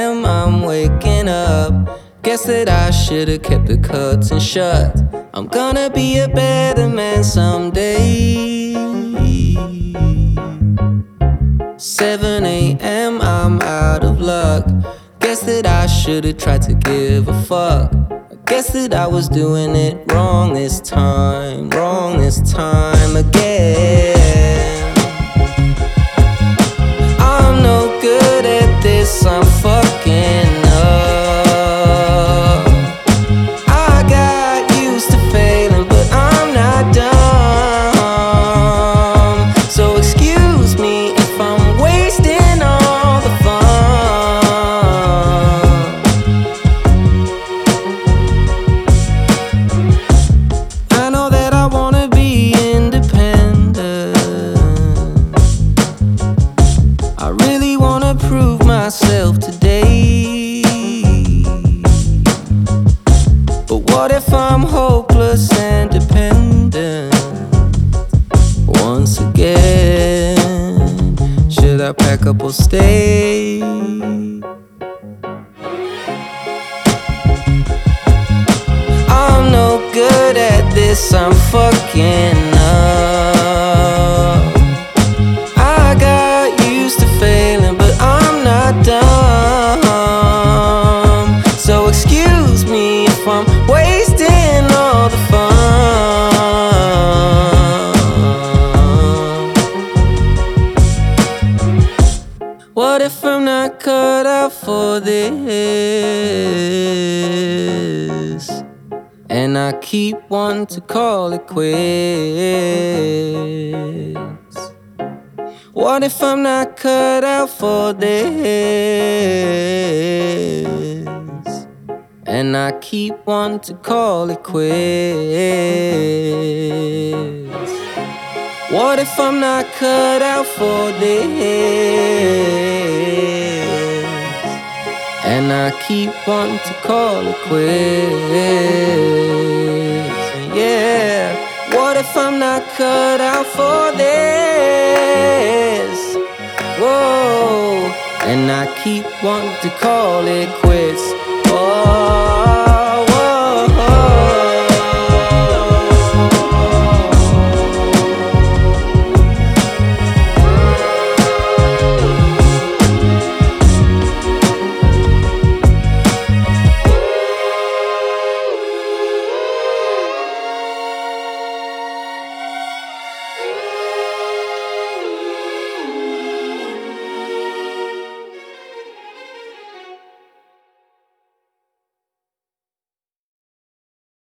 a.m. I'm waking up. Guess that I should've kept the curtains shut. I'm gonna be a better man someday. 7 a.m. I'm out of luck. Guess that I should've tried to give a fuck. Guess that I was doing it wrong this time again. I'm no good at this, I'm fucking up. I got used to failing, but I'm not dumb. So excuse me if I'm wasting all the fun. I know that I wanna be independent. I really wanna prove myself today. But what if I'm hopeless and dependent once again? Should I pack up or stay? I'm no good at this, I'm fucking up. I got used to failing, but I'm not dumb. So excuse me if I'm wasting all the fun. What if I'm not cut out for this, and I keep wanting to call it quits? What if I'm not cut out for this, and I keep wanting to call it quits? What if I'm not cut out for this, and I keep wanting to call it quits? Yeah. What if I'm not cut out for this? Whoa. And I keep wanting to call it quits. Oh.